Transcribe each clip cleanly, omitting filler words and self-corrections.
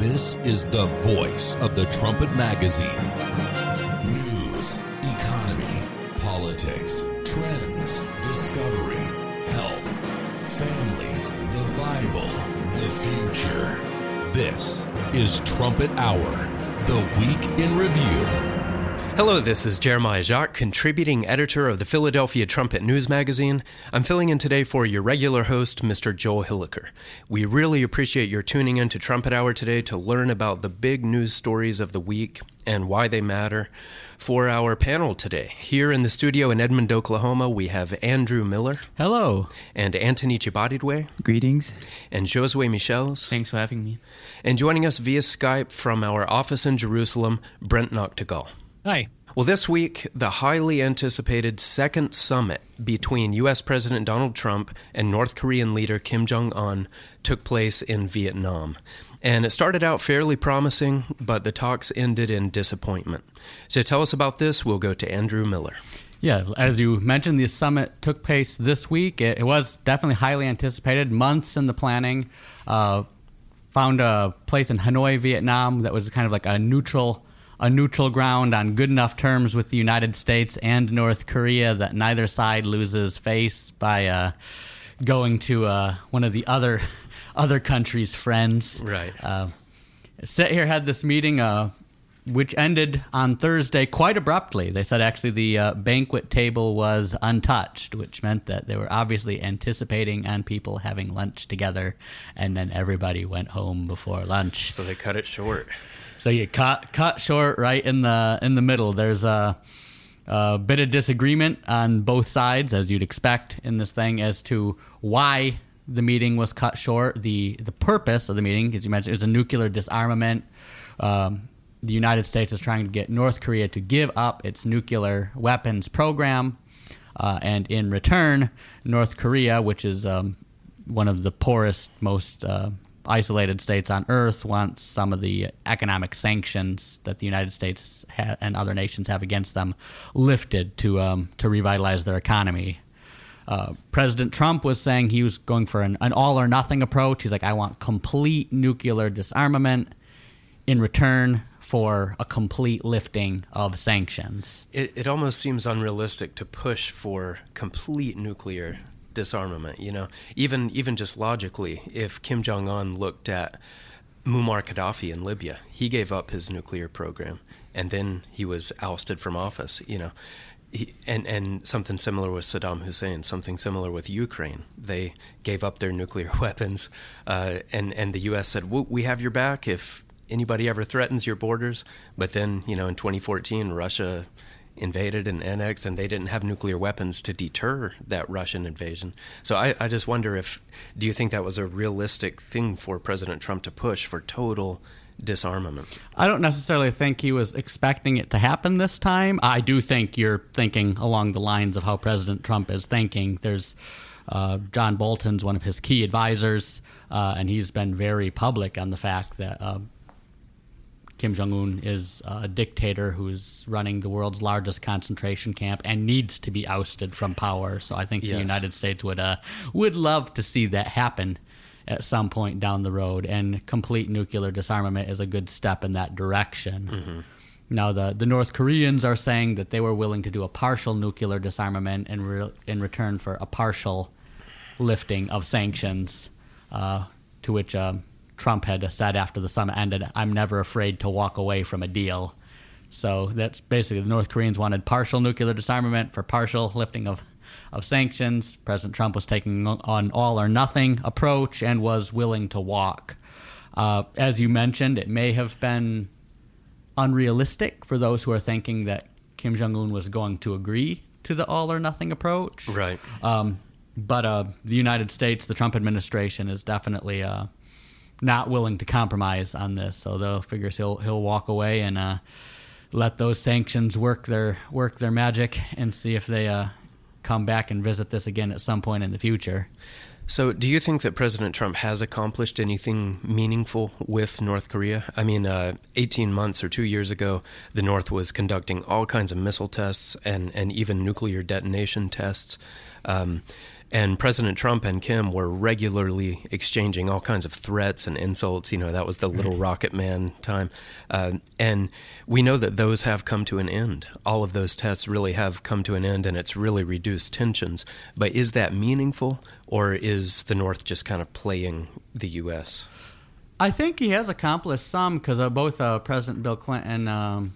This is the voice of the Trumpet Magazine. News, economy, politics, trends, discovery, health, family, the Bible, the future. This is Trumpet Hour, the Week in Review. Hello, this is Jeremiah Jacques, contributing editor of the Philadelphia Trumpet News Magazine. I'm filling in today for your regular host, Mr. Joel Hilliker. We really appreciate your tuning in to Trumpet Hour today to learn about the big news stories of the week and why they matter. For our panel today, here in the studio in Edmond, Oklahoma, we have Andrew Miller. Hello. And Anthony Chibadidwe. Greetings. And Josue Michels. Thanks for having me. And joining us via Skype from our office in Jerusalem, Brent Noctegal. Hi. Well, this week, the highly anticipated second summit between U.S. President Donald Trump and North Korean leader Kim Jong-un took place in Vietnam. And it started out fairly promising, but the talks ended in disappointment. To tell us about this, we'll go to Andrew Miller. Yeah, as you mentioned, the summit took place this week. It was definitely highly anticipated, months in the planning. Found a place in Hanoi, Vietnam that was kind of like a neutral ground on good enough terms with the United States and North Korea that neither side loses face by going to one of the other countries' friends. Right. Sit here had this meeting, which ended on Thursday quite abruptly. They said actually the banquet table was untouched, which meant that they were obviously anticipating on people having lunch together, and then everybody went home before lunch. So they cut it short. So you cut short right in the middle. There's a bit of disagreement on both sides, as you'd expect in this thing, as to why the meeting was cut short. The purpose of the meeting, as you mentioned, is a nuclear disarmament. The United States is trying to get North Korea to give up its nuclear weapons program, and in return, North Korea, which is one of the poorest, most isolated states on Earth, wants some of the economic sanctions that the United States and other nations have against them lifted to revitalize their economy. President Trump was saying he was going for an all-or-nothing approach. He's like, I want complete nuclear disarmament in return for a complete lifting of sanctions. It almost seems unrealistic to push for complete nuclear disarmament, even just logically. If Kim Jong-un looked at Muammar Gaddafi in Libya, he gave up his nuclear program, and then he was ousted from office, and something similar with Saddam Hussein, something similar with Ukraine. They gave up their nuclear weapons, and the U.S. said, we have your back if anybody ever threatens your borders. But then, in 2014, Russia invaded and annexed, and they didn't have nuclear weapons to deter that Russian invasion. So I just wonder do you think that was a realistic thing for President Trump to push for total disarmament? I don't necessarily think he was expecting it to happen this time. I do think you're thinking along the lines of how President Trump is thinking. There's John Bolton's one of his key advisors, and he's been very public on the fact that Kim Jong-un is a dictator who's running the world's largest concentration camp and needs to be ousted from power. So I think the United States would love to see that happen at some point down the road, and complete nuclear disarmament is a good step in that direction. Mm-hmm. Now, the North Koreans are saying that they were willing to do a partial nuclear disarmament in return for a partial lifting of sanctions, to which Trump had said after the summit ended, I'm never afraid to walk away from a deal. So that's basically the North Koreans wanted partial nuclear disarmament for partial lifting of sanctions. President Trump was taking on all or nothing approach and was willing to walk. As you mentioned, it may have been unrealistic for those who are thinking that Kim Jong-un was going to agree to the all or nothing approach. Right. But the United States, the Trump administration, is definitely not willing to compromise on this, so they'll figure he'll walk away and let those sanctions work their magic and see if they come back and visit this again at some point in the future. So do you think that President Trump has accomplished anything meaningful with North Korea? I mean, 18 months or 2 years ago, the North was conducting all kinds of missile tests and even nuclear detonation tests. And President Trump and Kim were regularly exchanging all kinds of threats and insults. That was the little rocket man time. And we know that those have come to an end. All of those tests really have come to an end, and it's really reduced tensions. But is that meaningful, or is the North just kind of playing the U.S.? I think he has accomplished some, because both President Bill Clinton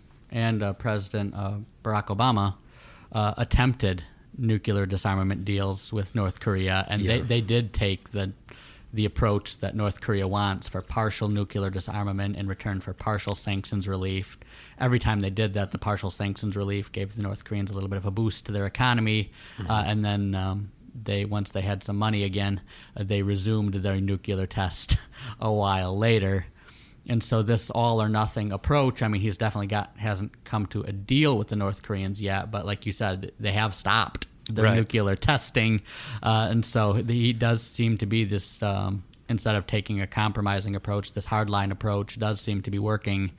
and President Barack Obama attempted nuclear disarmament deals with North Korea, and they did take the approach that North Korea wants for partial nuclear disarmament in return for partial sanctions relief. Every time they did that, the partial sanctions relief gave the North Koreans a little bit of a boost to their economy, and then once they had some money again, they resumed their nuclear test a while later. And so this all or nothing approach, I mean, he's definitely hasn't come to a deal with the North Koreans yet, but like you said, they have stopped their nuclear testing. And so he does seem to be this, instead of taking a compromising approach, this hardline approach does seem to be working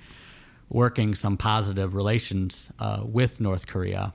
some positive relations with North Korea,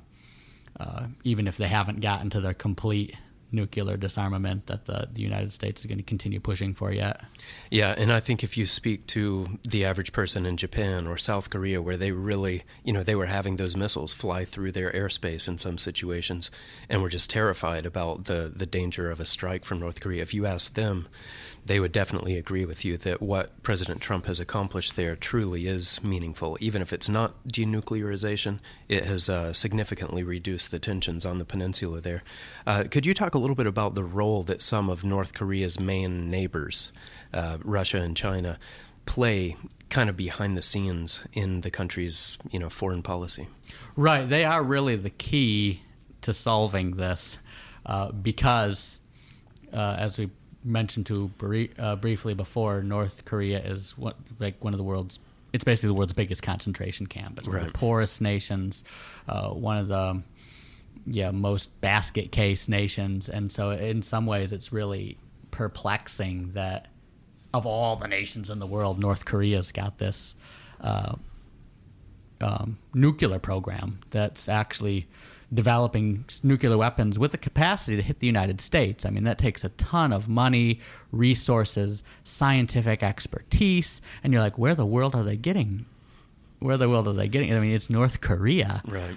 even if they haven't gotten to their complete nuclear disarmament that the United States is going to continue pushing for yet. Yeah, and I think if you speak to the average person in Japan or South Korea, where they really, they were having those missiles fly through their airspace in some situations and were just terrified about the danger of a strike from North Korea. If you ask them, they would definitely agree with you that what President Trump has accomplished there truly is meaningful. Even if it's not denuclearization, it has significantly reduced the tensions on the peninsula there. Could you talk a little bit about the role that some of North Korea's main neighbors, Russia and China, play kind of behind the scenes in the country's, foreign policy? Right. They are really the key to solving this because, as we mentioned briefly before, North Korea is one of the world's, it's basically the world's biggest concentration camp. It's one of the poorest nations, one of the most basket case nations. And so in some ways it's really perplexing that of all the nations in the world, North Korea's got this nuclear program that's actually developing nuclear weapons with the capacity to hit the United States. I mean, that takes a ton of money, resources, scientific expertise, and you're like, where the world are they getting? I mean, it's North Korea. Right.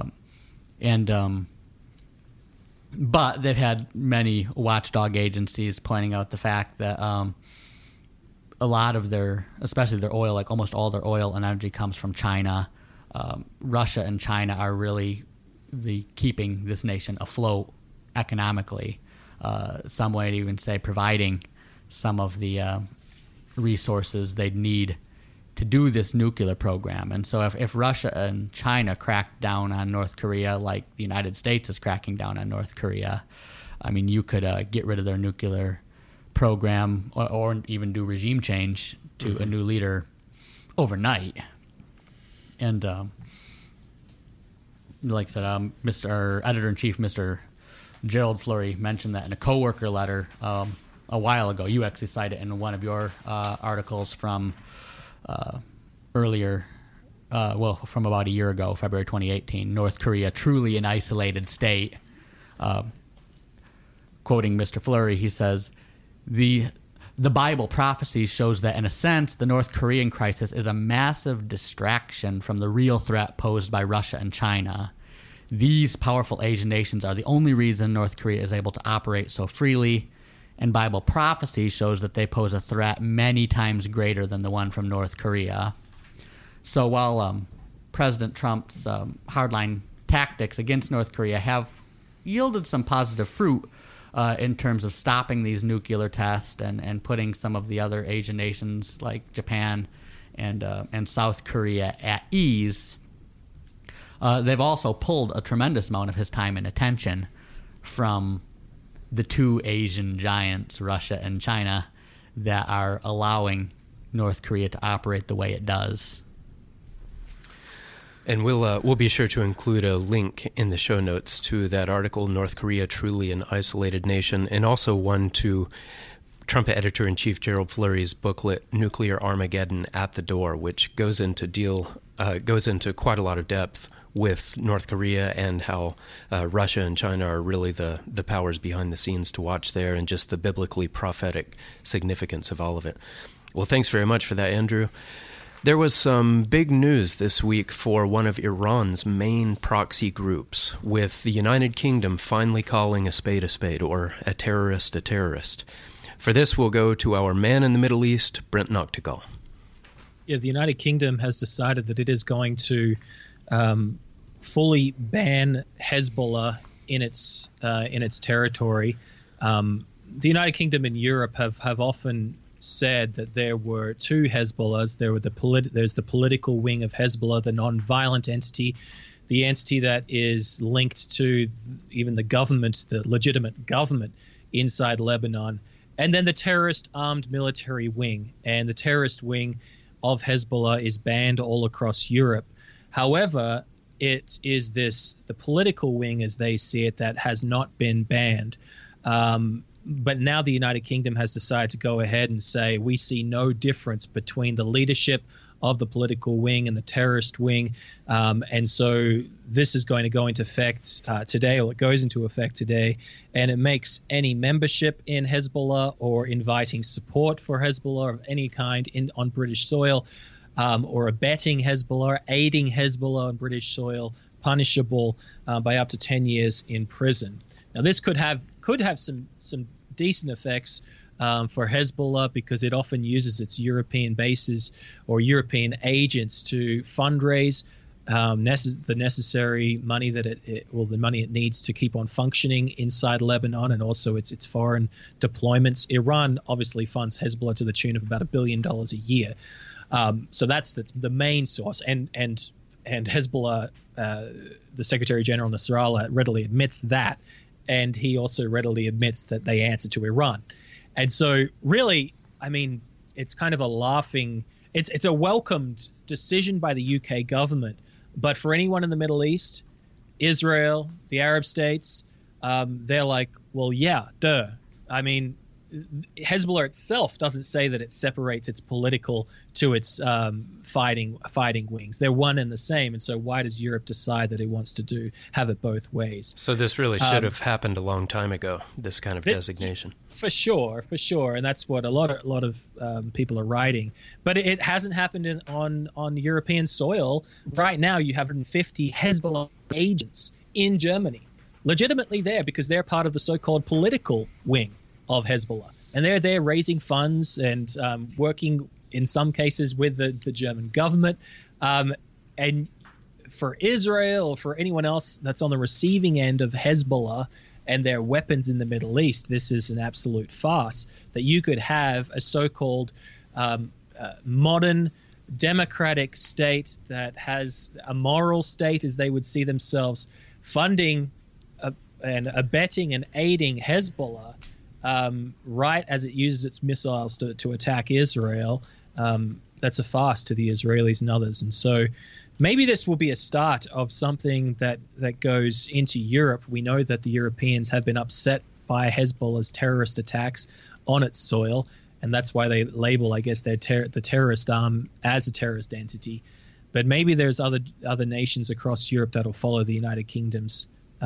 But they've had many watchdog agencies pointing out the fact that a lot of especially their oil, like almost all their oil and energy comes from China. Russia and China are really keeping this nation afloat economically. Some might even say providing some of the resources they'd need to do this nuclear program. And so if Russia and China crack down on North Korea like the United States is cracking down on North Korea, I mean, you could get rid of their nuclear program or even do regime change to a new leader overnight. And like I said, Mr. Editor-in-Chief, Mr. Gerald Flurry, mentioned that in a coworker letter a while ago. You actually cited it in one of your articles from earlier, from about a year ago, February 2018, North Korea, truly an isolated state. Quoting Mr. Flurry, he says, The Bible prophecy shows that, in a sense, the North Korean crisis is a massive distraction from the real threat posed by Russia and China. These powerful Asian nations are the only reason North Korea is able to operate so freely, and Bible prophecy shows that they pose a threat many times greater than the one from North Korea. So while President Trump's hardline tactics against North Korea have yielded some positive fruit, in terms of stopping these nuclear tests and putting some of the other Asian nations like Japan and South Korea at ease, they've also pulled a tremendous amount of his time and attention from the two Asian giants, Russia and China, that are allowing North Korea to operate the way it does. And we'll be sure to include a link in the show notes to that article, North Korea, Truly an Isolated Nation, and also one to Trump Editor-in-Chief Gerald Flurry's booklet, Nuclear Armageddon at the Door, which goes into quite a lot of depth with North Korea, and how Russia and China are really the powers behind the scenes to watch there, and just the biblically prophetic significance of all of it. Well, thanks very much for that, Andrew. There was some big news this week for one of Iran's main proxy groups, with the United Kingdom finally calling a spade, or a terrorist a terrorist. For this, we'll go to our man in the Middle East, Brent Noctegal. Yeah, the United Kingdom has decided that it is going to fully ban Hezbollah in its territory. The United Kingdom and Europe have often said that there were two Hezbollahs. There's the political wing of Hezbollah, the non-violent entity, the entity that is linked to even the government, the legitimate government inside Lebanon, and then the terrorist armed military wing. And the terrorist wing of Hezbollah is banned all across Europe. However, it is the political wing, as they see it, that has not been banned. But now the United Kingdom has decided to go ahead and say we see no difference between the leadership of the political wing and the terrorist wing. And so this is going to go into effect today, or it goes into effect today. And it makes any membership in Hezbollah or inviting support for Hezbollah of any kind on British soil, or abetting Hezbollah, aiding Hezbollah on British soil, punishable by up to 10 years in prison. Now, this could have some decent effects for Hezbollah, because it often uses its European bases or European agents to fundraise the necessary money that the money it needs to keep on functioning inside Lebanon, and also its foreign deployments. Iran obviously funds Hezbollah to the tune of about $1 billion a year. So that's the main source, and Hezbollah, the Secretary General Nasrallah readily admits that. And he also readily admits that they answer to Iran. And so really, I mean, it's kind of it's a welcomed decision by the UK government. But for anyone in the Middle East, Israel, the Arab states, they're like, well, yeah, duh. I mean, Hezbollah itself doesn't say that it separates its political to its fighting wings. They're one and the same, and so why does Europe decide that it wants to have it both ways? So this really should have happened a long time ago, this kind of designation. For sure, and that's what a lot of people are writing. But it hasn't happened on European soil. Right now, you have 150 Hezbollah agents in Germany, legitimately there because they're part of the so-called political wing of Hezbollah, and they're there raising funds and working in some cases with the German government. And for Israel or for anyone else that's on the receiving end of Hezbollah and their weapons in the Middle East, this is an absolute farce that you could have a so-called modern democratic state that has a moral state, as they would see themselves, funding and abetting and aiding Hezbollah right as it uses its missiles to attack Israel. That's a farce to the Israelis and others. And so maybe this will be a start of something that goes into Europe. We know that the Europeans have been upset by Hezbollah's terrorist attacks on its soil, and that's why they label, I guess, the terrorist arm as a terrorist entity. But maybe there's other nations across Europe that will follow the United Kingdom's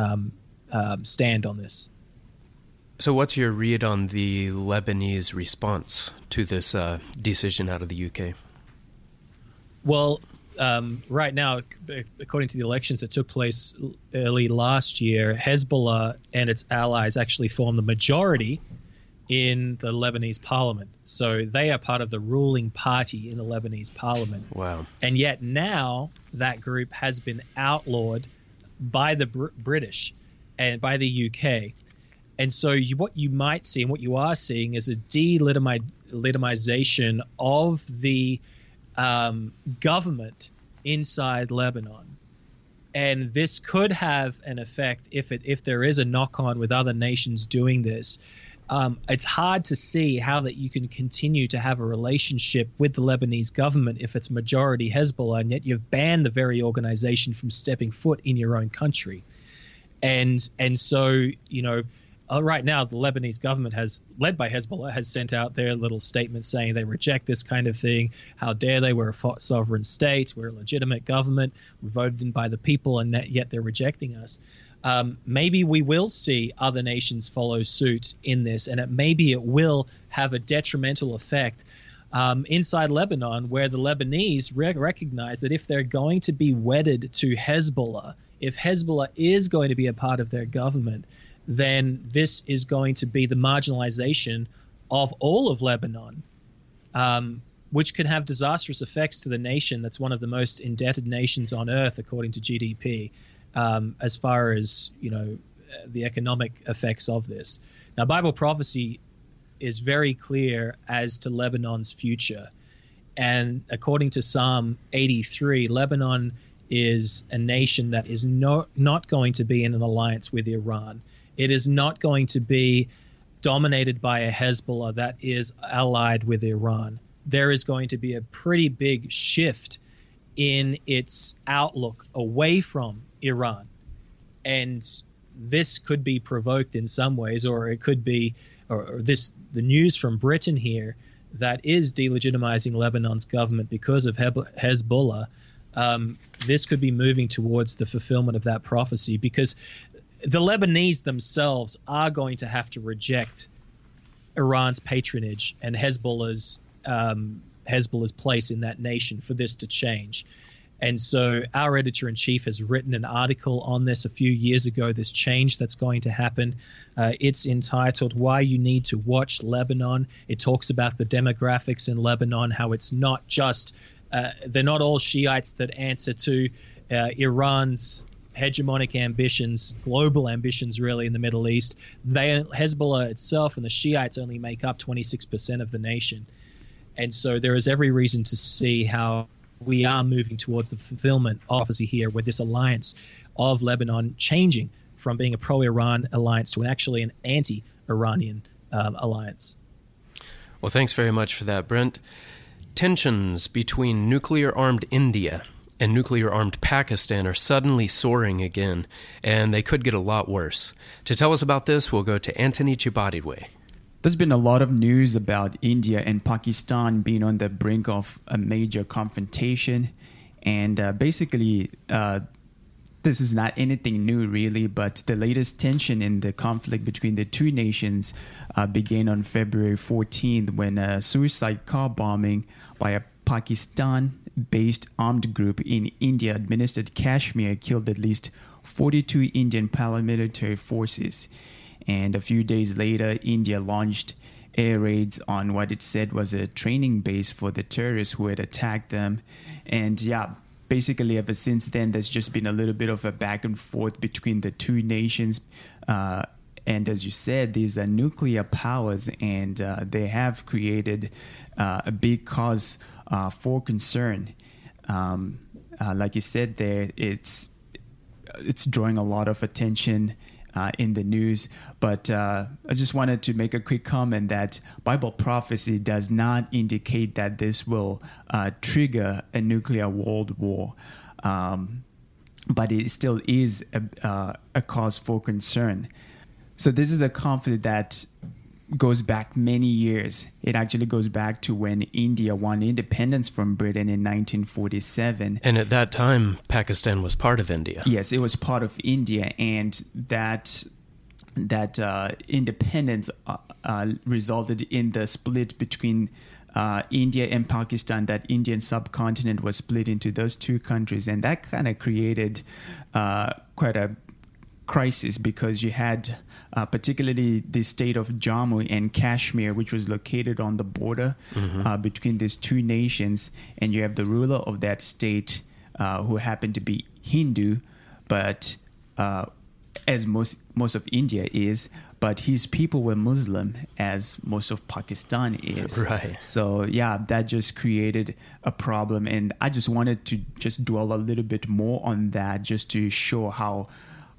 stand on this. So what's your read on the Lebanese response to this decision out of the UK? Well, right now, according to the elections that took place early last year, Hezbollah and its allies actually formed the majority in the Lebanese parliament. So they are part of the ruling party in the Lebanese parliament. Wow. And yet now that group has been outlawed by the British and by the UK. And so what you might see and what you are seeing is a delegitimization of the government inside Lebanon. And this could have an effect if there is a knock-on with other nations doing this. It's hard to see how that you can continue to have a relationship with the Lebanese government if it's majority Hezbollah, and yet you've banned the very organization from stepping foot in your own country. And so, right now, the Lebanese government led by Hezbollah, has sent out their little statement saying they reject this kind of thing. How dare they? We're a sovereign state. We're a legitimate government. We're voted in by the people, and yet they're rejecting us. Maybe we will see other nations follow suit in this, and maybe it will have a detrimental effect inside Lebanon, where the Lebanese recognize that if they're going to be wedded to Hezbollah, if Hezbollah is going to be a part of their government, then this is going to be the marginalization of all of Lebanon, which can have disastrous effects to the nation that's one of the most indebted nations on earth, according to GDP, as far as, the economic effects of this. Now, Bible prophecy is very clear as to Lebanon's future. And according to Psalm 83, Lebanon is a nation that is not going to be in an alliance with Iran. It is not going to be dominated by a Hezbollah that is allied with Iran. There is going to be a pretty big shift in its outlook away from Iran. And this could be provoked in some ways, or it could be, the news from Britain here that is delegitimizing Lebanon's government because of Hezbollah, this could be moving towards the fulfillment of that prophecy, because the Lebanese themselves are going to have to reject Iran's patronage and Hezbollah's place in that nation for this to change. And so our editor-in-chief has written an article on this a few years ago, this change that's going to happen. It's entitled Why You Need to Watch Lebanon. It talks about the demographics in Lebanon, how it's not just they're not all Shiites that answer to Iran's hegemonic ambitions, global ambitions really in the Middle East. Hezbollah itself and the Shiites only make up 26% of the nation. And so there is every reason to see how we are moving towards the fulfillment, obviously, here with this alliance of Lebanon changing from being a pro-Iran alliance to actually an anti-Iranian alliance. Well, thanks very much for that, Brent. Tensions between nuclear-armed India and nuclear-armed Pakistan are suddenly soaring again, and they could get a lot worse. To tell us about this, we'll go to Anthony Chibadidwe. There's been a lot of news about India and Pakistan being on the brink of a major confrontation. And basically, this is not anything new, really, but the latest tension in the conflict between the two nations began on February 14th when a suicide car bombing by a Pakistan-based armed group in India-administered Kashmir killed at least 42 Indian paramilitary forces. And a few days later, India launched air raids on what it said was a training base for the terrorists who had attacked them. And basically ever since then, there's just been a little bit of a back and forth between the two nations. And as you said, these are nuclear powers, and they have created a big cause for concern. Like you said there, it's drawing a lot of attention in the news, but I just wanted to make a quick comment that Bible prophecy does not indicate that this will trigger a nuclear world war, but it still is a cause for concern. So this is a conflict that goes back many years. It actually goes back to when India won independence from Britain in 1947. And at that time, Pakistan was part of India. Yes, it was part of India, and that independence resulted in the split between India and Pakistan. That Indian subcontinent was split into those two countries, and that kind of created quite a crisis, because you had particularly the state of Jammu and Kashmir, which was located on the border between these two nations, and you have the ruler of that state who happened to be Hindu, but as most of India is, but his people were Muslim, as most of Pakistan is. Right. So that just created a problem, and I just wanted to just dwell a little bit more on that, just to show how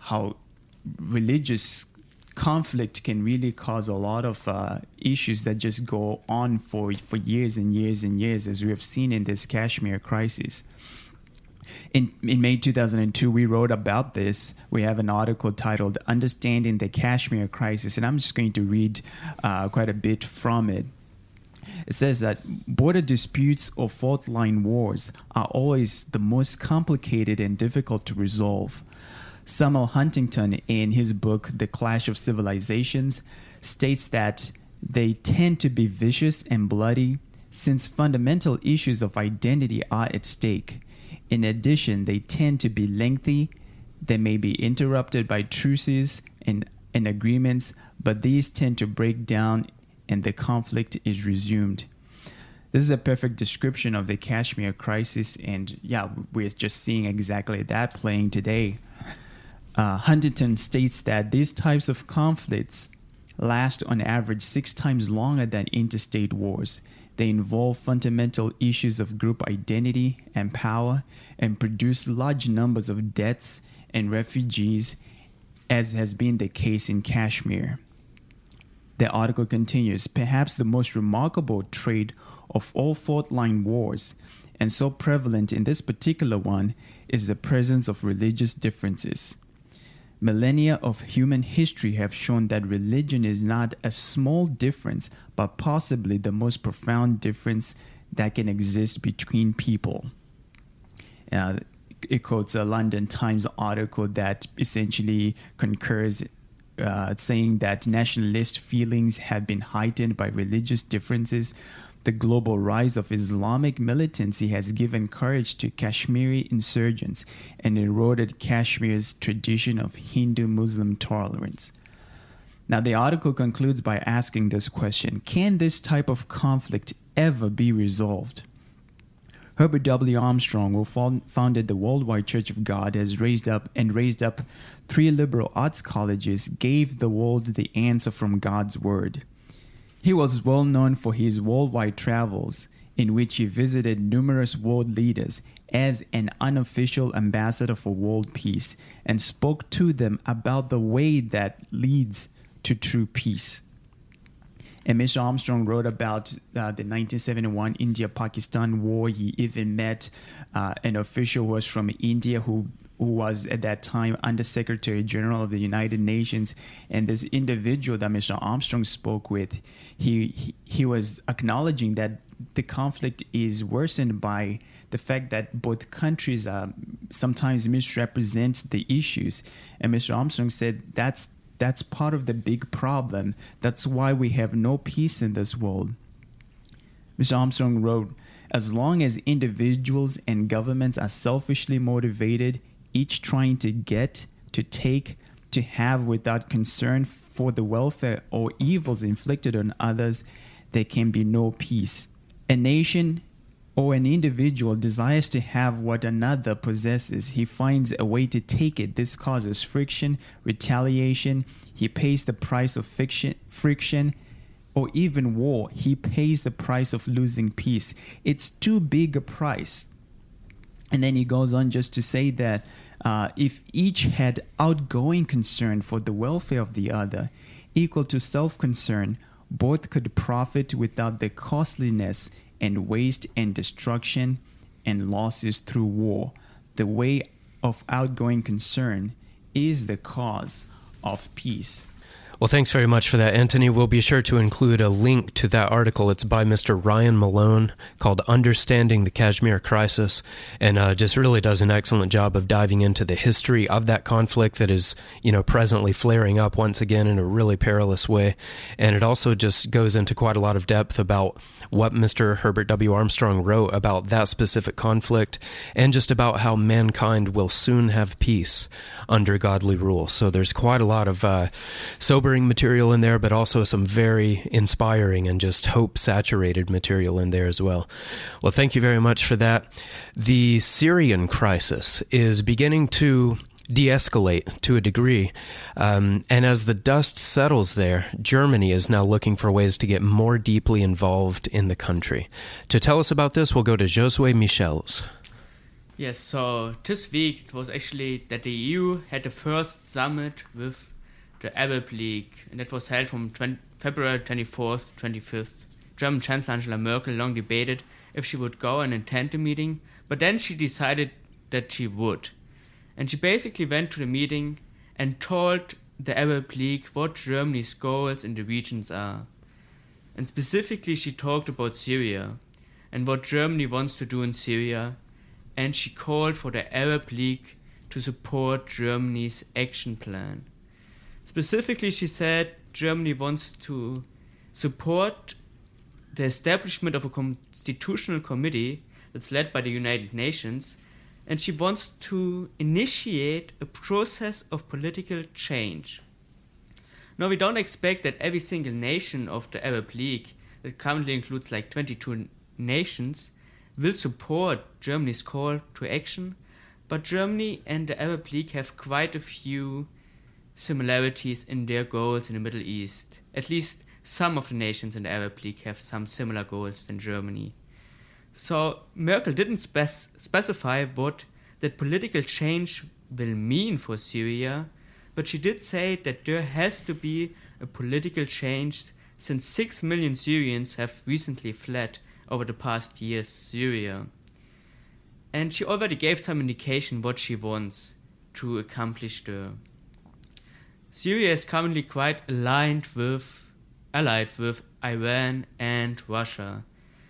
religious conflict can really cause a lot of issues that just go on for years and years and years, as we have seen in this Kashmir crisis. In May 2002, we wrote about this. We have an article titled Understanding the Kashmir Crisis, and I'm just going to read quite a bit from it. It says that border disputes or fault line wars are always the most complicated and difficult to resolve. Samuel Huntington, in his book The Clash of Civilizations, states that they tend to be vicious and bloody since fundamental issues of identity are at stake. In addition, they tend to be lengthy. They may be interrupted by truces and agreements, but these tend to break down and the conflict is resumed. This is a perfect description of the Kashmir crisis, and yeah, we're just seeing exactly that playing today. Huntington states that these types of conflicts last on average 6 times longer than interstate wars. They involve fundamental issues of group identity and power and produce large numbers of deaths and refugees, as has been the case in Kashmir. The article continues, perhaps the most remarkable trait of all fault line wars, and so prevalent in this particular one, is the presence of religious differences. Millennia of human history have shown that religion is not a small difference, but possibly the most profound difference that can exist between people. It quotes a London Times article that essentially concurs, saying that nationalist feelings have been heightened by religious differences. The global rise of Islamic militancy has given courage to Kashmiri insurgents and eroded Kashmir's tradition of Hindu-Muslim tolerance. Now, the article concludes by asking this question: can this type of conflict ever be resolved? Herbert W. Armstrong, who founded the Worldwide Church of God, has raised up 3 liberal arts colleges, gave the world the answer from God's Word. He was well known for his worldwide travels, in which he visited numerous world leaders as an unofficial ambassador for world peace and spoke to them about the way that leads to true peace. And Mr. Armstrong wrote about the 1971 India-Pakistan war. He even met an official who was from India who was at that time Undersecretary General of the United Nations. And this individual that Mr. Armstrong spoke with, he was acknowledging that the conflict is worsened by the fact that both countries sometimes misrepresent the issues. And Mr. Armstrong said that's part of the big problem. That's why we have no peace in this world. Mr. Armstrong wrote, as long as individuals and governments are selfishly motivated, each trying to get, to take, to have without concern for the welfare or evils inflicted on others, there can be no peace. A nation or an individual desires to have what another possesses. He finds a way to take it. This causes friction, retaliation. He pays the price of friction, or even war. He pays the price of losing peace. It's too big a price. And then he goes on just to say that if each had outgoing concern for the welfare of the other, equal to self-concern, both could profit without the costliness and waste and destruction and losses through war. The way of outgoing concern is the cause of peace. Well, thanks very much for that, Anthony. We'll be sure to include a link to that article. It's by Mr. Ryan Malone, called Understanding the Kashmir Crisis, and just really does an excellent job of diving into the history of that conflict that is, presently flaring up once again in a really perilous way. And it also just goes into quite a lot of depth about what Mr. Herbert W. Armstrong wrote about that specific conflict and just about how mankind will soon have peace under godly rule. So there's quite a lot of sobering material in there, but also some very inspiring and just hope-saturated material in there as well. Well, thank you very much for that. The Syrian crisis is beginning to de-escalate to a degree, and as the dust settles there, Germany is now looking for ways to get more deeply involved in the country. To tell us about this, we'll go to Josue Michels. Yes, so this week it was actually that the EU had the first summit with the Arab League, and that was held from February 24th, 25th. German Chancellor Angela Merkel long debated if she would go and attend the meeting, but then she decided that she would. And she basically went to the meeting and told the Arab League what Germany's goals in the regions are. And specifically she talked about Syria and what Germany wants to do in Syria, and she called for the Arab League to support Germany's action plan. Specifically, she said Germany wants to support the establishment of a constitutional committee that's led by the United Nations, and she wants to initiate a process of political change. Now, we don't expect that every single nation of the Arab League, that currently includes like 22 nations, will support Germany's call to action, but Germany and the Arab League have quite a few similarities in their goals in the Middle East. At least some of the nations in the Arab League have some similar goals than Germany. So Merkel didn't specify what that political change will mean for Syria, but she did say that there has to be a political change since 6 million Syrians have recently fled over the past years Syria. And she already gave some indication what she wants to accomplish there. Syria is currently quite allied with Iran and Russia.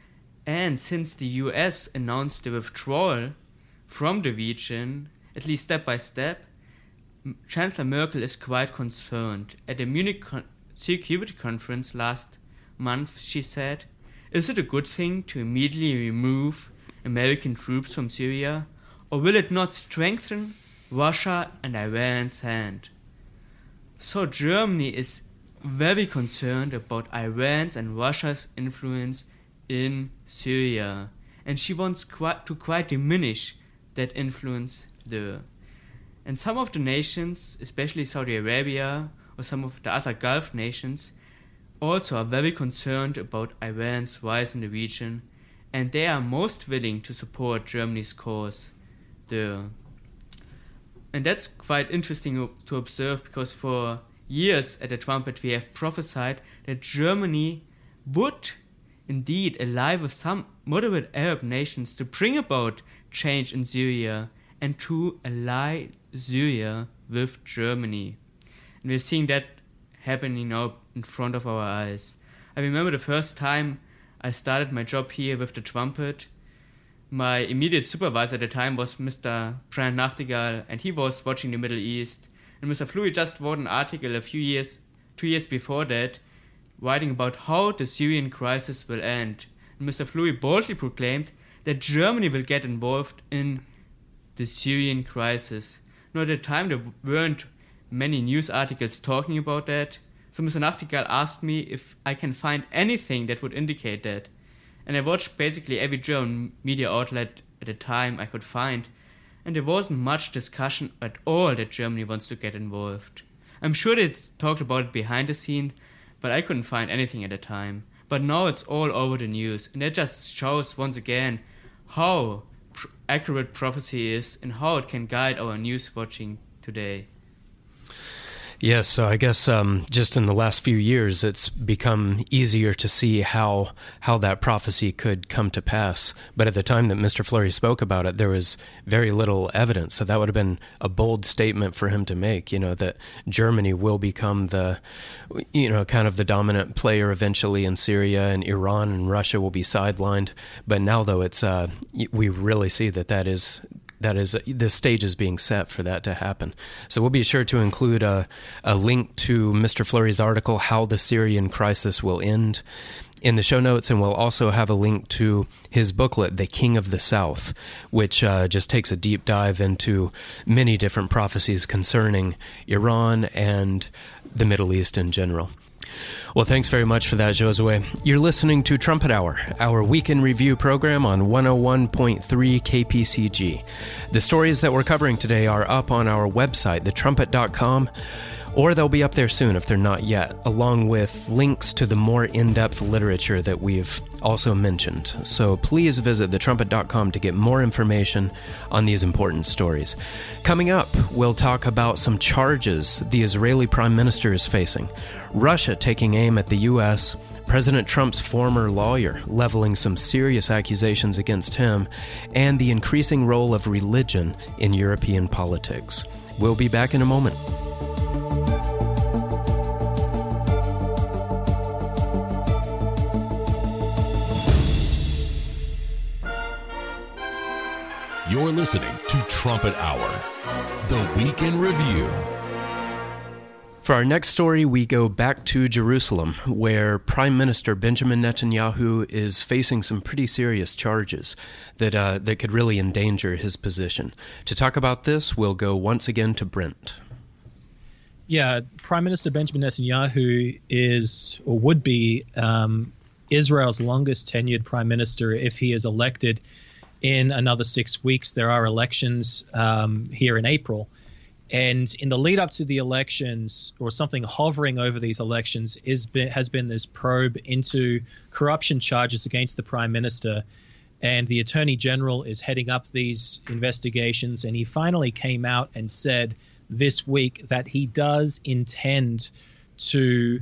And since the US announced the withdrawal from the region, at least step by step, Chancellor Merkel is quite concerned. At the Munich Security Conference last month, she said, "Is it a good thing to immediately remove American troops from Syria, or will it not strengthen Russia and Iran's hand?" So Germany is very concerned about Iran's and Russia's influence in Syria, and she wants to quite diminish that influence there. And some of the nations, especially Saudi Arabia or some of the other Gulf nations, also are very concerned about Iran's rise in the region, and they are most willing to support Germany's cause there. And that's quite interesting to observe, because for years at the trumpet we have prophesied that Germany would indeed ally with some moderate Arab nations to bring about change in Syria and to ally Syria with Germany. And we're seeing that happening now in front of our eyes. I remember the first time I started my job here with the trumpet, my immediate supervisor at the time was Mr. Brand Nachtigall, and he was watching the Middle East. And Mr. Fluey just wrote an article 2 years before that, writing about how the Syrian crisis will end. And Mr. Fluey boldly proclaimed that Germany will get involved in the Syrian crisis. Now at the time there weren't many news articles talking about that, so Mr. Nachtigall asked me if I can find anything that would indicate that. And I watched basically every German media outlet at the time I could find, and there wasn't much discussion at all that Germany wants to get involved. I'm sure they talked about it behind the scene, but I couldn't find anything at the time. But now it's all over the news, and that just shows once again how accurate prophecy is and how it can guide our news watching today. Yes, so I guess just in the last few years, it's become easier to see how that prophecy could come to pass. But at the time that Mr. Fleury spoke about it, there was very little evidence. So that would have been a bold statement for him to make, that Germany will become the, kind of the dominant player eventually in Syria, and Iran and Russia will be sidelined. But now, though, it's we really see that is the stage is being set for that to happen. So we'll be sure to include a link to Mr. Fleury's article, How the Syrian Crisis Will End, in the show notes, and we'll also have a link to his booklet, The King of the South, which just takes a deep dive into many different prophecies concerning Iran and the Middle East in general. Well, thanks very much for that, Josue. You're listening to Trumpet Hour, our weekend review program on 101.3 KPCG. The stories that we're covering today are up on our website, thetrumpet.com, or they'll be up there soon if they're not yet, along with links to the more in-depth literature that we've also mentioned. So please visit thetrumpet.com to get more information on these important stories. Coming up, we'll talk about some charges the Israeli Prime Minister is facing, Russia taking aim at the U.S., President Trump's former lawyer leveling some serious accusations against him, and the increasing role of religion in European politics. We'll be back in a moment. You're listening to Trumpet Hour, the Week in Review. For our next story, we go back to Jerusalem, where Prime Minister Benjamin Netanyahu is facing some pretty serious charges that could really endanger his position. To talk about this, we'll go once again to Brent. Yeah, Prime Minister Benjamin Netanyahu is, or would be, Israel's longest tenured prime minister if he is elected in another 6 weeks. There are elections here in April. And in the lead up to the elections, or something hovering over these elections, has been this probe into corruption charges against the prime minister. And the attorney general is heading up these investigations. And he finally came out and said this week that he does intend to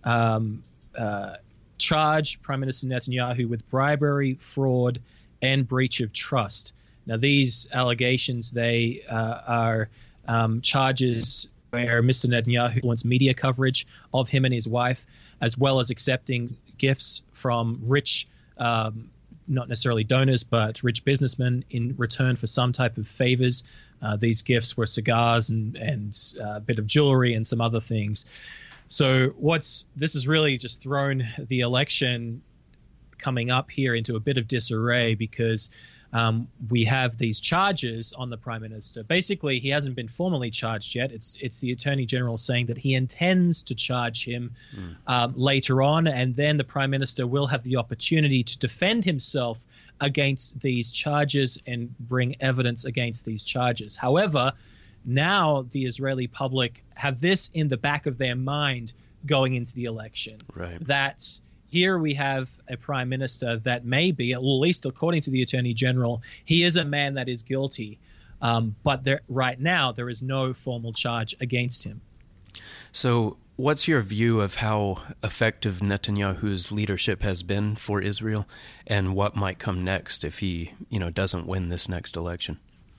charge Prime Minister Netanyahu with bribery, fraud, and breach of trust. Now, these allegations, they are charges where Mr. Netanyahu wants media coverage of him and his wife, as well as accepting gifts from rich, not necessarily donors, but rich businessmen in return for some type of favors. These gifts were cigars and a bit of jewelry and some other things. So this has really just thrown the election coming up here into a bit of disarray, because we have these charges on the prime minister. Basically, he hasn't been formally charged yet. It's the attorney general saying that he intends to charge him later on, and then the prime minister will have the opportunity to defend himself against these charges and bring evidence against these charges. However, now the Israeli public have this in the back of their mind going into the election. Right. That here we have a prime minister that may be, at least according to the attorney general, he is a man that is guilty. But right now, there is no formal charge against him. So what's your view of how effective Netanyahu's leadership has been for Israel, and what might come next if he, doesn't win this next election?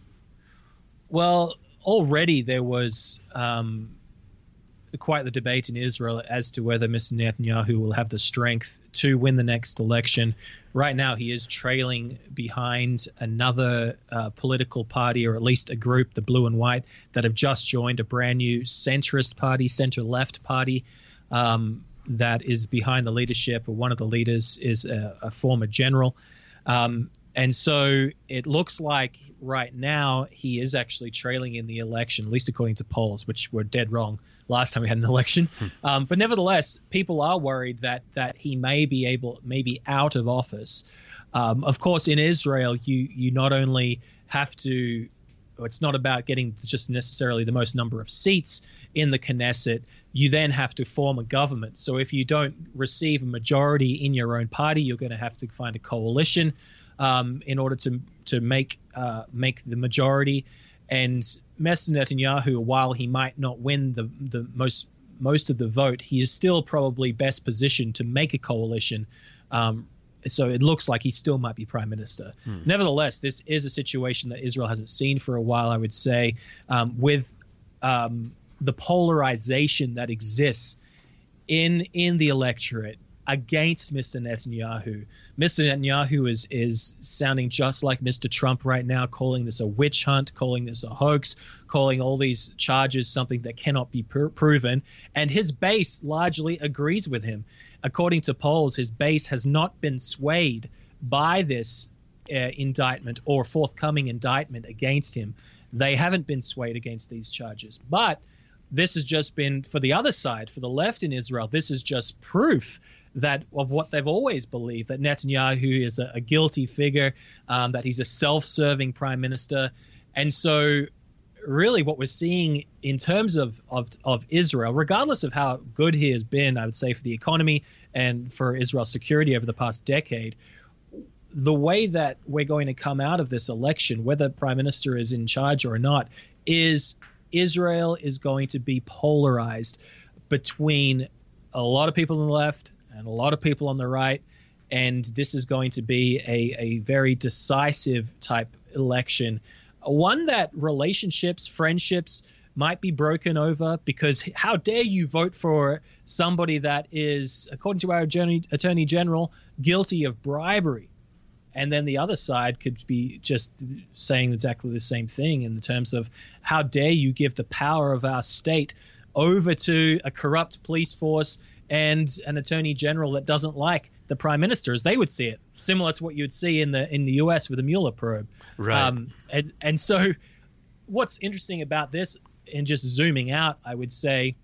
Well, already there was quite the debate in Israel as to whether Mr. Netanyahu will have the strength to win the next election. Right now, he is trailing behind another political party, or at least a group, the Blue and White, that have just joined a brand new centrist party, center-left party, that is behind the leadership. One of the leaders is a former general. And so it looks like right now he is actually trailing in the election, at least according to polls, which were dead wrong last time we had an election. But nevertheless, people are worried that he may be out of office. Of course, in Israel, you not only have to, it's not about getting just necessarily the most number of seats in the Knesset, you then have to form a government. So if you don't receive a majority in your own party, you're going to have to find a coalition in order to make the majority. And Mr. Netanyahu, while he might not win the most of the vote, he is still probably best positioned to make a coalition. So it looks like he still might be prime minister. Nevertheless, this is a situation that Israel hasn't seen for a while, I would say, with the polarization that exists in the electorate against Mr. Netanyahu. Mr. Netanyahu is sounding just like Mr. Trump right now, calling this a witch hunt, calling this a hoax, calling all these charges something that cannot be proven. And his base largely agrees with him. According to polls, his base has not been swayed by this indictment or forthcoming indictment against him. They haven't been swayed against these charges. But this has just been, for the other side, for the left in Israel, this is just proof of what they've always believed, that Netanyahu is a guilty figure, that he's a self-serving prime minister. And so really what we're seeing in terms of Israel, regardless of how good he has been, I would say, for the economy and for Israel's security over the past decade, the way that we're going to come out of this election, whether Prime Minister is in charge or not, is Israel is going to be polarized between a lot of people on the left and a lot of people on the right. And this is going to be a very decisive type election, one that relationships, friendships might be broken over, because how dare you vote for somebody that is, according to our Attorney General, guilty of bribery? And then the other side could be just saying exactly the same thing in the terms of how dare you give the power of our state over to a corrupt police force and an attorney general that doesn't like the prime minister, as they would see it, similar to what you would see in the U.S. with the Mueller probe. Right. And so what's interesting about this, and just zooming out, I would say,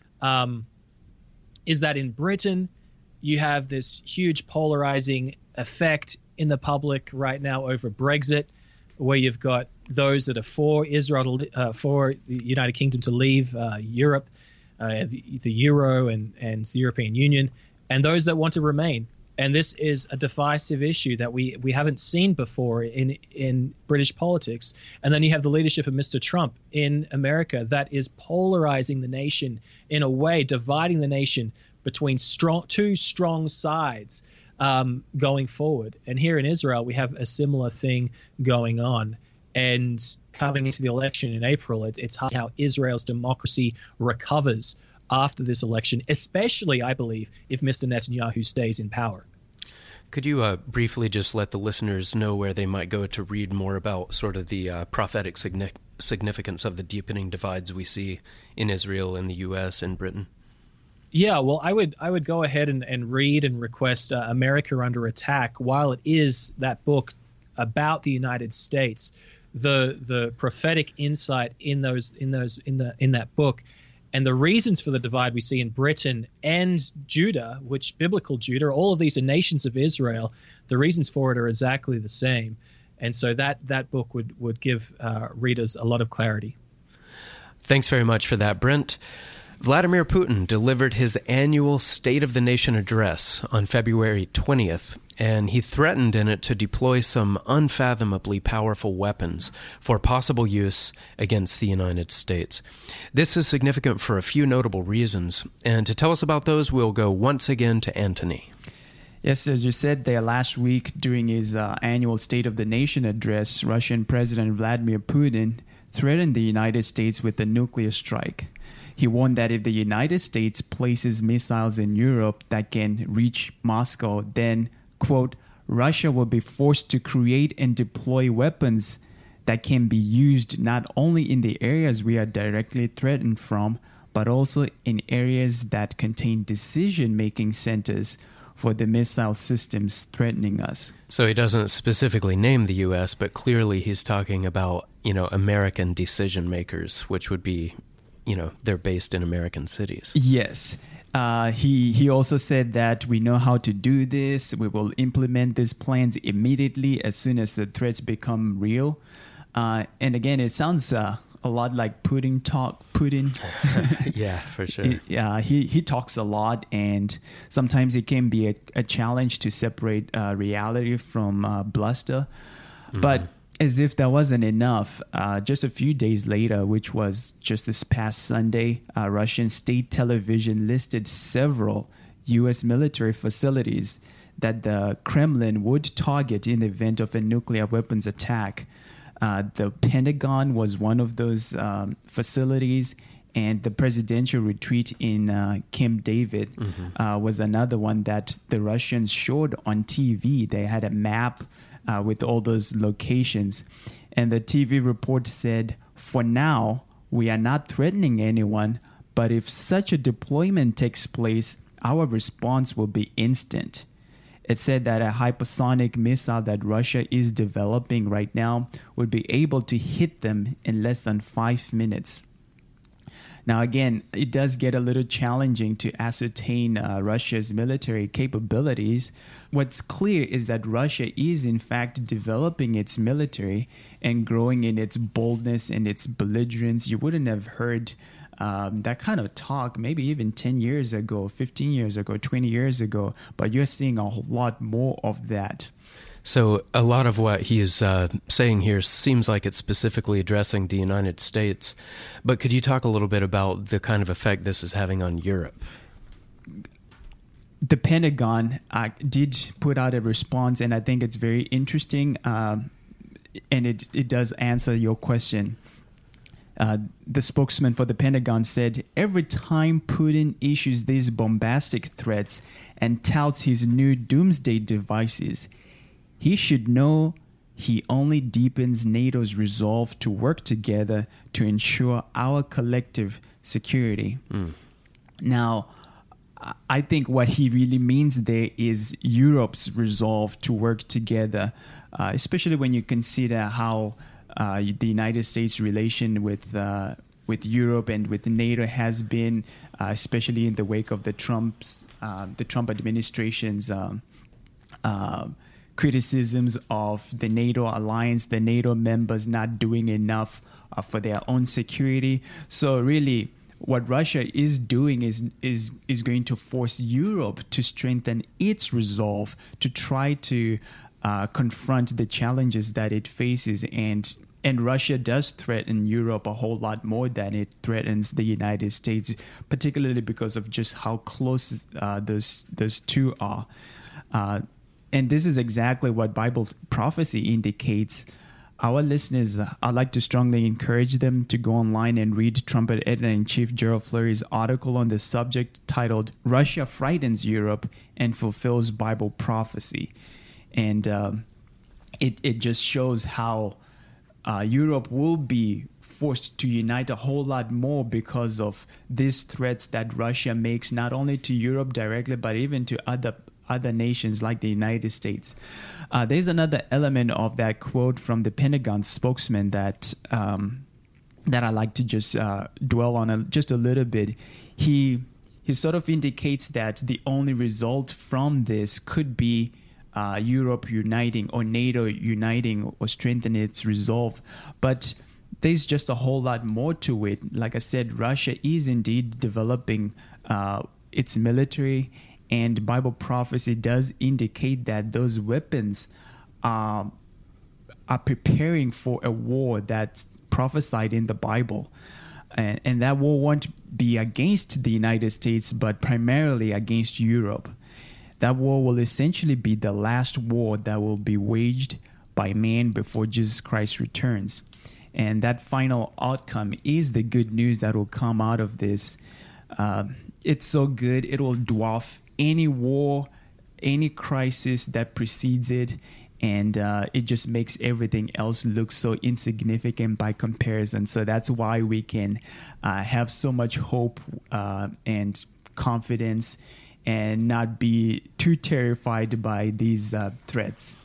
is that in Britain, you have this huge polarizing effect in the public right now over Brexit, where you've got those that are for Israel, for the United Kingdom to leave Europe, the Euro and the European Union, and those that want to remain. And this is a divisive issue that we haven't seen before in British politics. And then you have the leadership of Mr. Trump in America that is polarizing the nation in a way, dividing the nation between two strong sides going forward. And here in Israel, we have a similar thing going on. And coming into the election in April, it's how Israel's democracy recovers after this election, especially, I believe, if Mr. Netanyahu stays in power. Could you briefly just let the listeners know where they might go to read more about sort of the prophetic significance of the deepening divides we see in Israel and the U.S. and Britain? Yeah, well, I would go ahead and read and request America Under Attack. While it is that book about the United States, the prophetic insight in that book, and the reasons for the divide we see in Britain and Judah, which biblical Judah, all of these are nations of Israel. The reasons for it are exactly the same, and so that book would give readers a lot of clarity. Thanks very much for that, Brent. Vladimir Putin delivered his annual State of the Nation address on February 20th, and he threatened in it to deploy some unfathomably powerful weapons for possible use against the United States. This is significant for a few notable reasons, and to tell us about those, we'll go once again to Anthony. Yes, as you said there last week during his annual State of the Nation address, Russian President Vladimir Putin threatened the United States with a nuclear strike. He warned that if the United States places missiles in Europe that can reach Moscow, then, quote, Russia will be forced to create and deploy weapons that can be used not only in the areas we are directly threatened from, but also in areas that contain decision-making centers for the missile systems threatening us. So he doesn't specifically name the U.S., but clearly he's talking about, American decision makers, which would be, they're based in American cities. Yes. He also said that we know how to do this. We will implement these plans immediately as soon as the threats become real. And again, it sounds a lot like Putin talk. Putin. Yeah, for sure. He talks a lot, and sometimes it can be a challenge to separate reality from bluster. Mm-hmm. But as if that wasn't enough, just a few days later, which was just this past Sunday, Russian state television listed several U.S. military facilities that the Kremlin would target in the event of a nuclear weapons attack. The Pentagon was one of those facilities, and the presidential retreat in Camp David was another one that the Russians showed on TV. They had a map with all those locations. And the TV report said, for now, we are not threatening anyone, but if such a deployment takes place, our response will be instant. It said that a hypersonic missile that Russia is developing right now would be able to hit them in less than 5 minutes. Now, again, it does get a little challenging to ascertain Russia's military capabilities. What's clear is that Russia is, in fact, developing its military and growing in its boldness and its belligerence. You wouldn't have heard that kind of talk maybe even 10 years ago, 15 years ago, 20 years ago, but you're seeing a whole lot more of that. So a lot of what he's saying here seems like it's specifically addressing the United States. But could you talk a little bit about the kind of effect this is having on Europe? The Pentagon did put out a response, and I think it's very interesting, and it does answer your question. The spokesman for the Pentagon said, every time Putin issues these bombastic threats and touts his new doomsday devices, he should know he only deepens NATO's resolve to work together to ensure our collective security. Now, I think what he really means there is Europe's resolve to work together, especially when you consider how the United States' relation with Europe and with NATO has been, especially in the wake of the Trump administration's criticisms of the NATO alliance, the NATO members not doing enough for their own security. So really, what Russia is doing is going to force Europe to strengthen its resolve to try to confront the challenges that it faces. And Russia does threaten Europe a whole lot more than it threatens the United States, particularly because of just how close those two are. And this is exactly what Bible prophecy indicates. Our listeners, I'd like to strongly encourage them to go online and read Trumpet Editor-in-Chief Gerald Flurry's article on the subject titled, Russia Frightens Europe and Fulfills Bible Prophecy. And it just shows how Europe will be forced to unite a whole lot more because of these threats that Russia makes not only to Europe directly, but even to other nations like the United States. There's another element of that quote from the Pentagon spokesman that I like to just dwell on just a little bit. He sort of indicates that the only result from this could be Europe uniting or NATO uniting or strengthening its resolve. But there's just a whole lot more to it. Like I said, Russia is indeed developing its military, and Bible prophecy does indicate that those weapons are preparing for a war that's prophesied in the Bible. And that war won't be against the United States, but primarily against Europe. That war will essentially be the last war that will be waged by man before Jesus Christ returns. And that final outcome is the good news that will come out of this. It's so good, it will dwarf any war, any crisis that precedes it, and it just makes everything else look so insignificant by comparison. So that's why we can have so much hope and confidence and not be too terrified by these threats.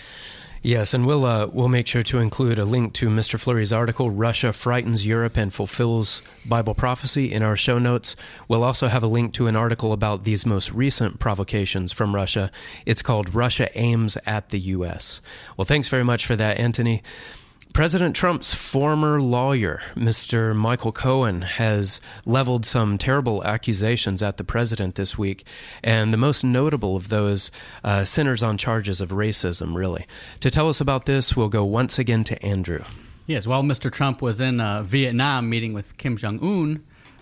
Yes, and we'll make sure to include a link to Mr. Flurry's article, Russia Frightens Europe and Fulfills Bible Prophecy, in our show notes. We'll also have a link to an article about these most recent provocations from Russia. It's called Russia Aims at the U.S. Well, thanks very much for that, Anthony. President Trump's former lawyer, Mr. Michael Cohen, has leveled some terrible accusations at the president this week, and the most notable of those centers on charges of racism, really. To tell us about this, we'll go once again to Andrew. Yes, while Mr. Trump was in Vietnam meeting with Kim Jong-un,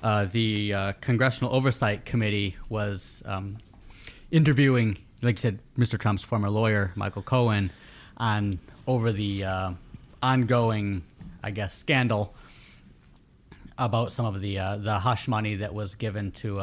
the Congressional Oversight Committee was interviewing, like you said, Mr. Trump's former lawyer, Michael Cohen, over the ongoing, I guess, scandal about some of the hush money that was given to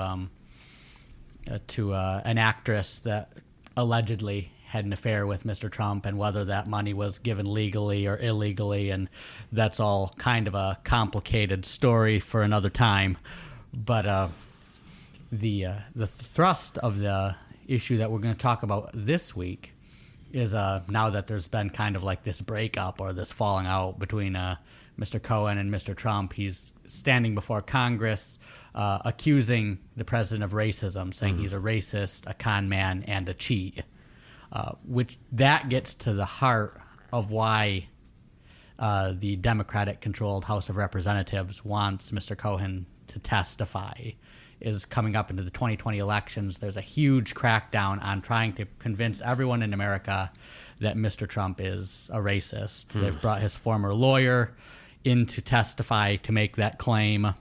an actress that allegedly had an affair with Mr. Trump, and whether that money was given legally or illegally, and that's all kind of a complicated story for another time. But the thrust of the issue that we're going to talk about this week is now that there's been kind of like this breakup or this falling out between Mr. Cohen and Mr. Trump, he's standing before Congress accusing the president of racism, saying he's a racist, a con man, and a cheat, which that gets to the heart of why the Democratic-controlled House of Representatives wants Mr. Cohen to testify. Is coming up into the 2020 elections. There's a huge crackdown on trying to convince everyone in America that Mr. Trump is a racist. They've brought his former lawyer in to testify to make that claim.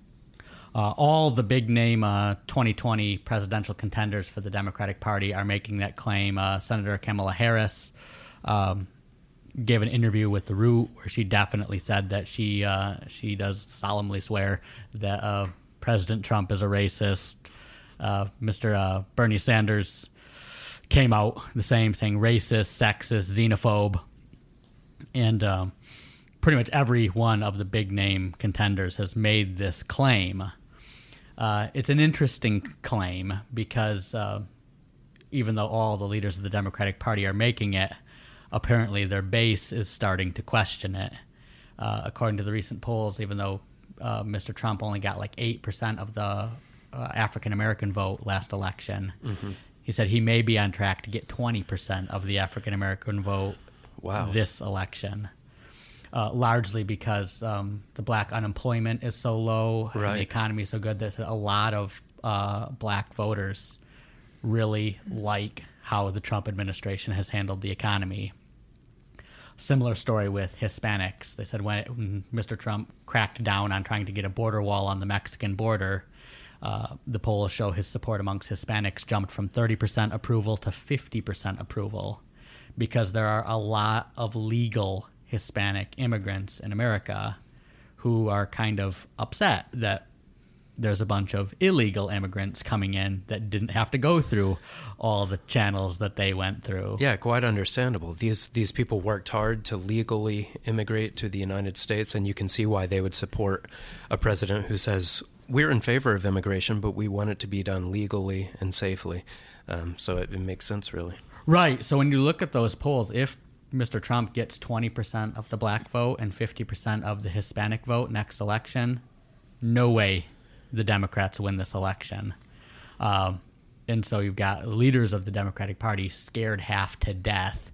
All the big-name 2020 presidential contenders for the Democratic Party are making that claim. Senator Kamala Harris gave an interview with The Root where she definitely said that she does solemnly swear that President Trump is a racist. Mr. Bernie Sanders came out the same, saying racist, sexist, xenophobe. And pretty much every one of the big-name contenders has made this claim. It's an interesting claim because even though all the leaders of the Democratic Party are making it, apparently their base is starting to question it. According to the recent polls, even though Mr. Trump only got like 8% of the African-American vote last election, he said he may be on track to get 20% of the African-American vote this election. Largely because the black unemployment is so low and the economy is so good that a lot of black voters really like how the Trump administration has handled the economy. Similar story with Hispanics. They said when Mr. Trump cracked down on trying to get a border wall on the Mexican border, the polls show his support amongst Hispanics jumped from 30% approval to 50% approval because there are a lot of legal Hispanic immigrants in America who are kind of upset that there's a bunch of illegal immigrants coming in that didn't have to go through all the channels that they went through. Yeah, quite understandable. These people worked hard to legally immigrate to the United States, and you can see why they would support a president who says, we're in favor of immigration, but we want it to be done legally and safely. So it makes sense, really. Right. So when you look at those polls, if Mr. Trump gets 20% of the black vote and 50% of the Hispanic vote next election, no way the Democrats win this election. And so you've got leaders of the Democratic Party scared half to death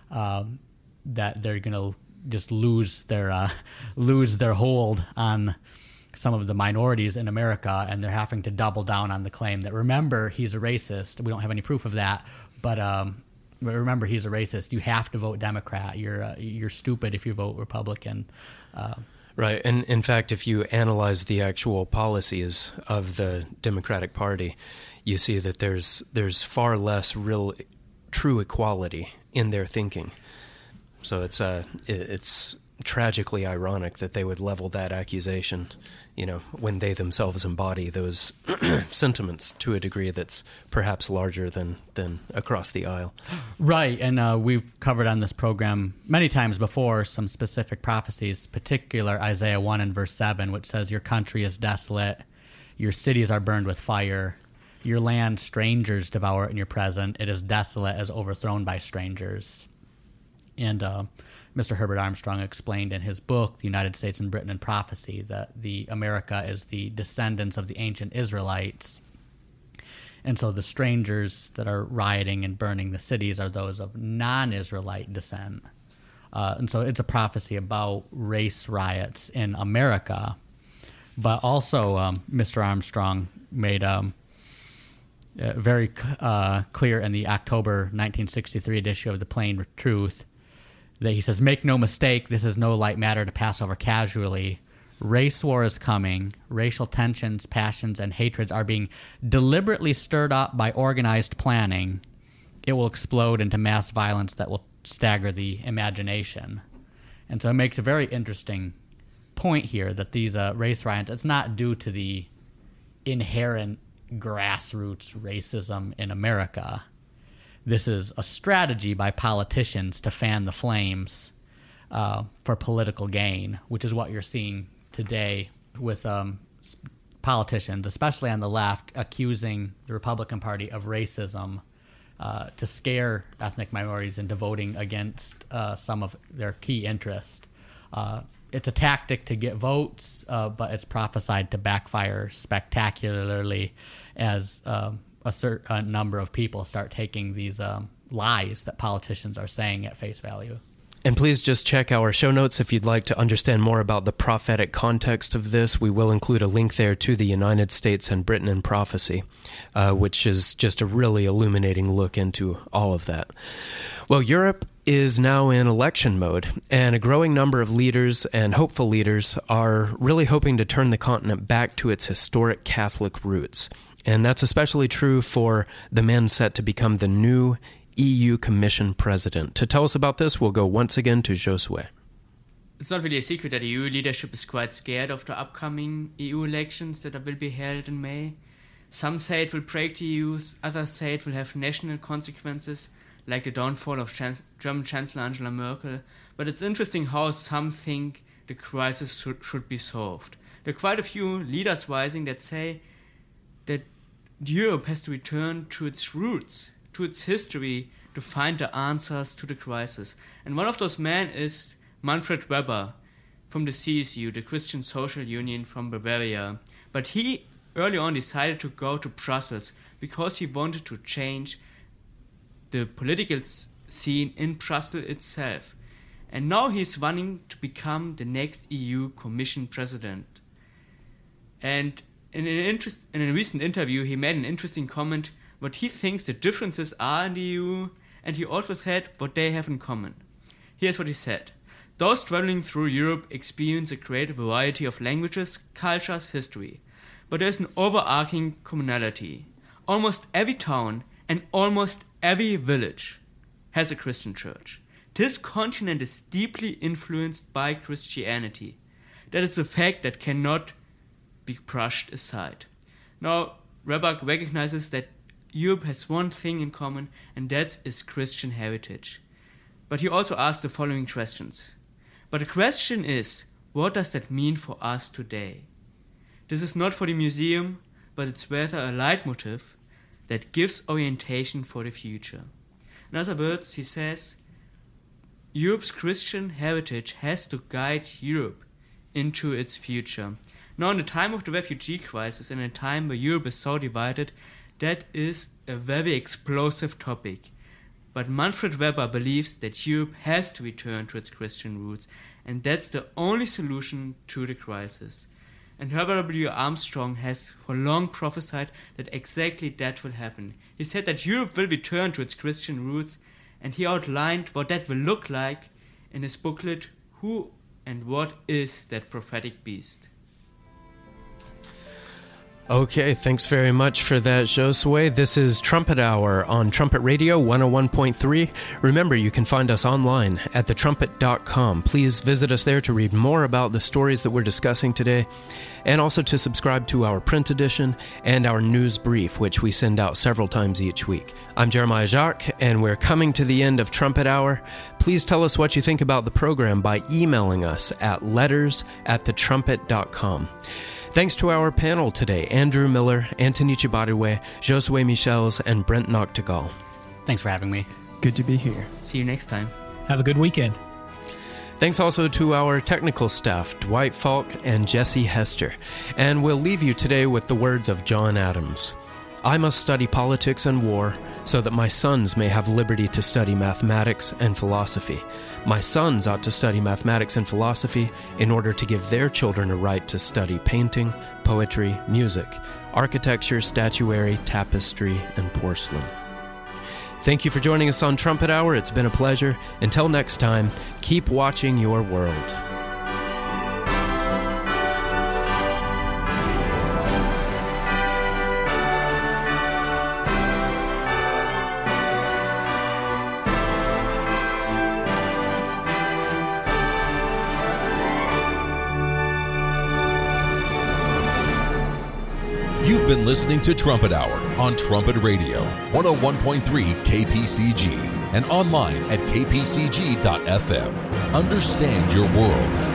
that they're going to just lose their hold on some of the minorities in America, and they're having to double down on the claim that, remember, he's a racist. We don't have any proof of that, but remember, he's a racist. You have to vote Democrat. You're stupid if you vote Republican. Right. And in fact, if you analyze the actual policies of the Democratic Party, you see that there's far less real true equality in their thinking. So it's tragically ironic that they would level that accusation, when they themselves embody those sentiments to a degree that's perhaps larger than across the aisle. Right, and we've covered on this program many times before some specific prophecies, particular Isaiah 1 and verse 7, which says, your country is desolate, your cities are burned with fire, your land strangers devour in your present, it is desolate as overthrown by strangers. And Mr. Herbert Armstrong explained in his book, The United States and Britain in Prophecy, that America is the descendants of the ancient Israelites. And so the strangers that are rioting and burning the cities are those of non-Israelite descent. And so it's a prophecy about race riots in America. But also Mr. Armstrong made very clear in the October 1963 issue of The Plain Truth that he says, make no mistake, this is no light matter to pass over casually. Race war is coming. Racial tensions, passions, and hatreds are being deliberately stirred up by organized planning. It will explode into mass violence that will stagger the imagination. And so it makes a very interesting point here that these race riots, it's not due to the inherent grassroots racism in America. This is a strategy by politicians to fan the flames for political gain, which is what you're seeing today with politicians, especially on the left, accusing the Republican Party of racism to scare ethnic minorities into voting against some of their key interests. It's a tactic to get votes, but it's prophesied to backfire spectacularly as a number of people start taking these lies that politicians are saying at face value. And please just check our show notes if you'd like to understand more about the prophetic context of this. We will include a link there to the United States and Britain in Prophecy, which is just a really illuminating look into all of that. Well, Europe is now in election mode, and a growing number of leaders and hopeful leaders are really hoping to turn the continent back to its historic Catholic roots. And that's especially true for the man set to become the new EU Commission President. To tell us about this, we'll go once again to Josue. It's not really a secret that the EU leadership is quite scared of the upcoming EU elections that will be held in May. Some say it will break the EU, others say it will have national consequences, like the downfall of German Chancellor Angela Merkel. But it's interesting how some think the crisis should be solved. There are quite a few leaders rising that say that Europe has to return to its roots, to its history, to find the answers to the crisis. And one of those men is Manfred Weber from the CSU, the Christian Social Union from Bavaria. But he early on decided to go to Brussels because he wanted to change the political scene in Brussels itself. And now he's running to become the next EU Commission President. And in a recent interview, he made an interesting comment what he thinks the differences are in the EU, and he also said what they have in common. Here's what he said. Those traveling through Europe experience a great variety of languages, cultures, history. But there's an overarching commonality. Almost every town and almost every village has a Christian church. This continent is deeply influenced by Christianity. That is a fact that cannot be brushed aside. Now, Weber recognizes that Europe has one thing in common, and that is Christian heritage. But he also asks the following questions. But the question is, what does that mean for us today? This is not for the museum, but it's rather a leitmotif that gives orientation for the future. In other words, he says, Europe's Christian heritage has to guide Europe into its future. Now, in the time of the refugee crisis, in a time where Europe is so divided, that is a very explosive topic. But Manfred Weber believes that Europe has to return to its Christian roots, and that's the only solution to the crisis. And Herbert W. Armstrong has for long prophesied that exactly that will happen. He said that Europe will return to its Christian roots, and he outlined what that will look like in his booklet, Who and What is That Prophetic Beast? Okay, thanks very much for that, Josue. This is Trumpet Hour on Trumpet Radio 101.3. Remember, you can find us online at thetrumpet.com. Please visit us there to read more about the stories that we're discussing today, and also to subscribe to our print edition and our news brief, which we send out several times each week. I'm Jeremiah Jacques, and we're coming to the end of Trumpet Hour. Please tell us what you think about the program by emailing us at letters@thetrumpet.com. Thanks to our panel today, Andrew Miller, Anthony Chibadiwe, Josue Michels, and Brent Noctegal. Thanks for having me. Good to be here. See you next time. Have a good weekend. Thanks also to our technical staff, Dwight Falk and Jesse Hester. And we'll leave you today with the words of John Adams. I must study politics and war so that my sons may have liberty to study mathematics and philosophy. My sons ought to study mathematics and philosophy in order to give their children a right to study painting, poetry, music, architecture, statuary, tapestry, and porcelain. Thank you for joining us on Trumpet Hour. It's been a pleasure. Until next time, keep watching your world. You've been listening to Trumpet Hour on Trumpet Radio, 101.3 KPCG, and online at kpcg.fm. Understand your world.